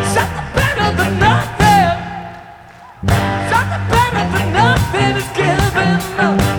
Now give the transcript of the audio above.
Something better than nothing. Something better than nothing is giving up.